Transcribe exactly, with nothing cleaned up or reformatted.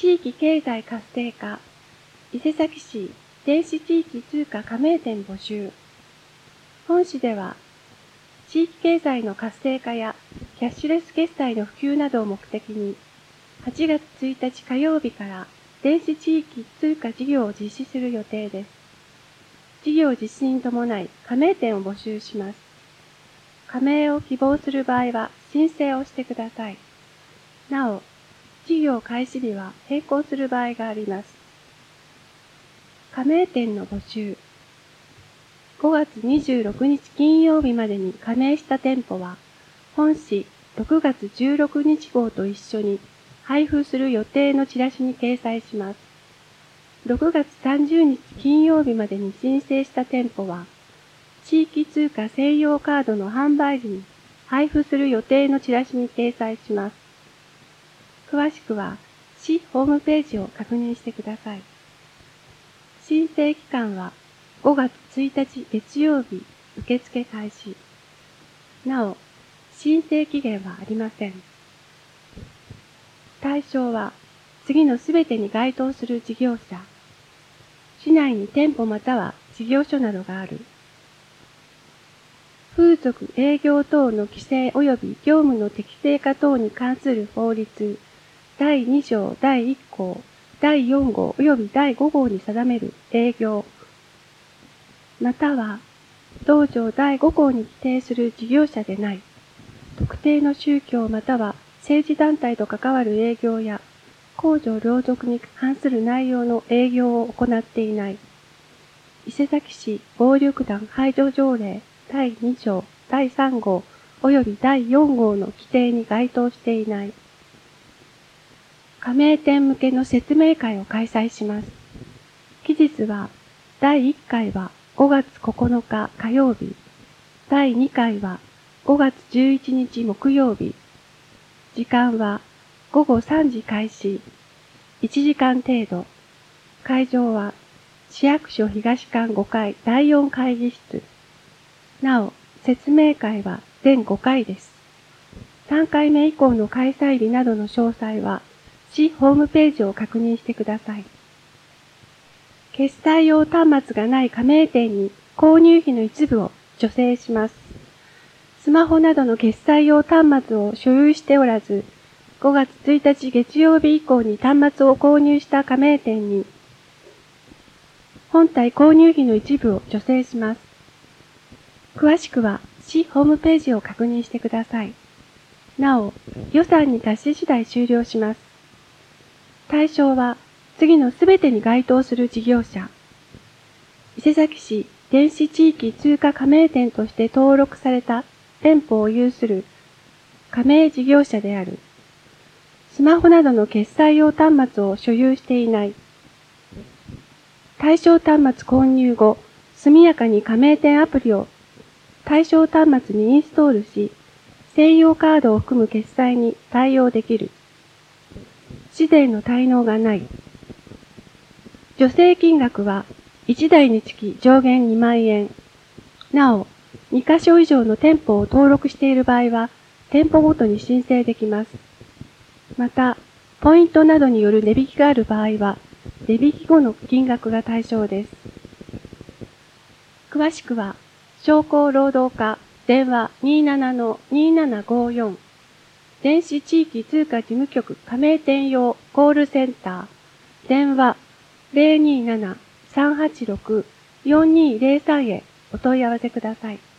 地域経済活性化、伊勢崎市電子地域通貨加盟店募集。本市では、地域経済の活性化やキャッシュレス決済の普及などを目的に、はちがつついたち火曜日から電子地域通貨事業を実施する予定です。事業実施に伴い加盟店を募集します。加盟を希望する場合は申請をしてください。なお、事業開始日は変更する場合があります。加盟店の募集。ごがつにじゅうろくにち金曜日までに加盟した店舗は、本市ろくがつじゅうろくにち号と一緒に配布する予定のチラシに掲載します。ろくがつさんじゅうにち金曜日までに申請した店舗は、地域通貨専用カードの販売時に配布する予定のチラシに掲載します。詳しくは、市ホームページを確認してください。申請期間はごがつついたち月曜日受付開始。なお、申請期限はありません。対象は次のすべてに該当する事業者。市内に店舗または事業所などがある。風俗営業等の規制及び業務の適正化等に関する法律だいに条だいいっ項、だいよん号及びだいご号に定める営業、または同条だいご項に規定する事業者でない、特定の宗教または政治団体と関わる営業や公序良俗に関する内容の営業を行っていない、伊勢崎市暴力団排除条例だいに条だいさん号及びだいよん号の規定に該当していない。加盟店向けの説明会を開催します。期日は、だいいっかいはごがつここのか火曜日、だいにかいはごがつじゅういちにち木曜日、時間はごごさんじ開始、いちじかん程度、会場は市役所東館ごかいだいよん会議室。なお、説明会は全ごかいです。さんかいめ以降の開催日などの詳細は、市ホームページを確認してください。決済用端末がない加盟店に購入費の一部を助成します。スマホなどの決済用端末を所有しておらず、ごがつついたち月曜日以降に端末を購入した加盟店に、本体購入費の一部を助成します。詳しくは市ホームページを確認してください。なお、予算に達し次第終了します。対象は次のすべてに該当する事業者。伊勢崎市電子地域通貨加盟店として登録された店舗を有する加盟事業者である。スマホなどの決済用端末を所有していない。対象端末購入後、速やかに加盟店アプリを対象端末にインストールし、専用カードを含む決済に対応できる。市税の滞納がない。助成金額はいちだいにつき上限にまんえん。なお、にかしょ以上の店舗を登録している場合は、店舗ごとに申請できます。また、ポイントなどによる値引きがある場合は、値引き後の金額が対象です。詳しくは、商工労働課電話 にーななのにーななごよん電子地域通貨事務局加盟店用コールセンター電話 ゼロにーななさんはちろくよんにーゼロさん へお問い合わせください。